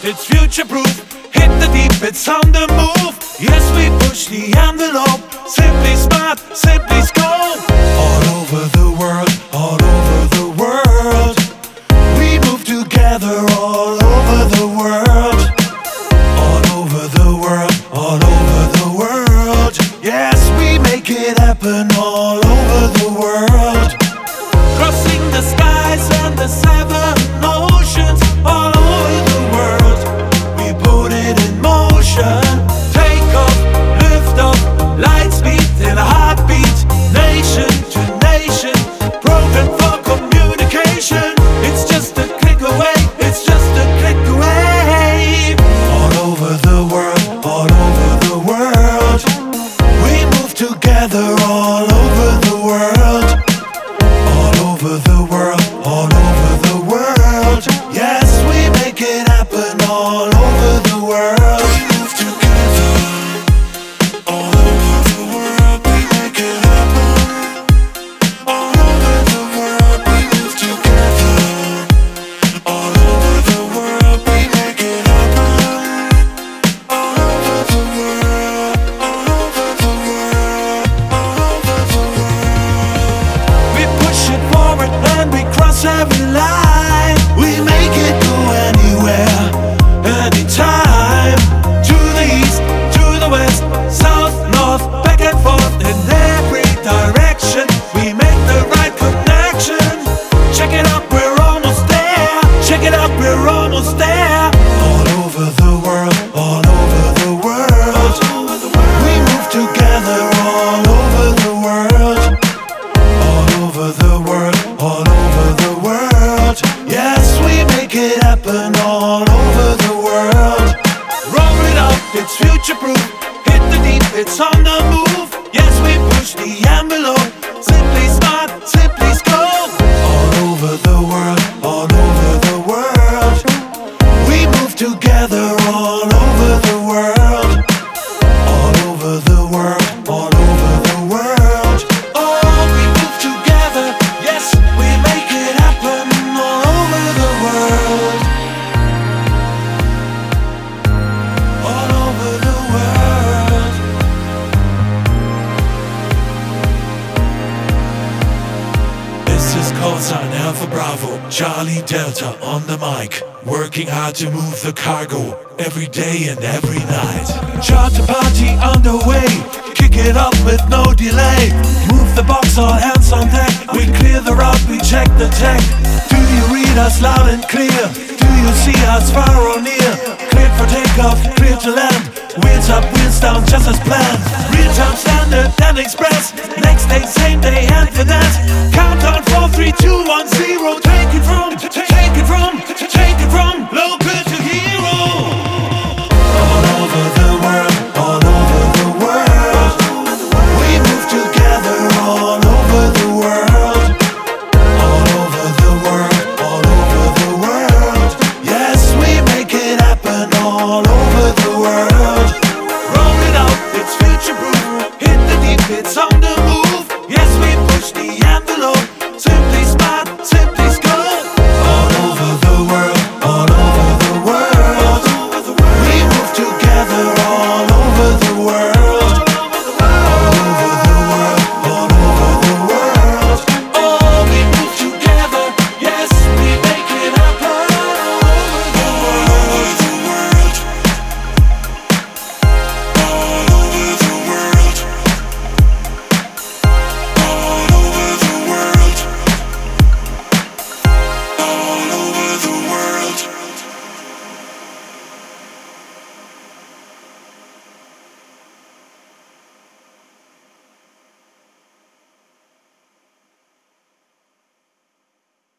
it's future-proof. Hit the deep, it's on the move. Yes, we push the envelope. Simply smart, simply scope. All over the world, all over the world. We move together all over the world. All over the world, all over the world. Yes, we make it happen all over the world. Crossing the skies and the seven oceans. All over the world, we put it in motion. Take off, lift off, light speed in a heartbeat. Nation to nation, program for communication. It's just a click away, it's just a click away. All over the world, all over the world. We move together all over the world. All over the world, all over the world. Yes, we make it happen all over the world. We move together all over the world. We make it happen all over the world. We move together all over the world. We make it happen all over the world. All over the world. All over the world. We push it forward and we cross every line. We make it go anywhere, anytime. To the east, to the west, south, north, back and forth in every direction. We make the right connection. Check it out, we're almost there. Check it out, we're almost there. All over the world, all over the world. We move together all over the world. All over the world, all over the world. Yes, we make it happen all over the world. Roll it up, it's future-proof. Hit the deep, it's on the move. Yes, we push the envelope. Simply smart, simply scope. All over the world, all over the world. We move together all over the world. All over the world, all over the world. Oh, we move together. Yes, we make it happen all over the world. All over the world. This is call sign Alpha Bravo, Charlie Delta on the mic. Working hard to move the cargo every day and every night. Charter party underway. Kick it up with no delay. Move the box, all hands on deck. We clear the route, we check the tech. Do you read us loud and clear? Do you see us far or near? Cleared for takeoff, clear to land. Wheels up, wheels down, just as planned. Real-time standard and express. Next day, same day and finesse. Countdown 4, 3, 2, 1, 0. Take it from, take it from, take it from local.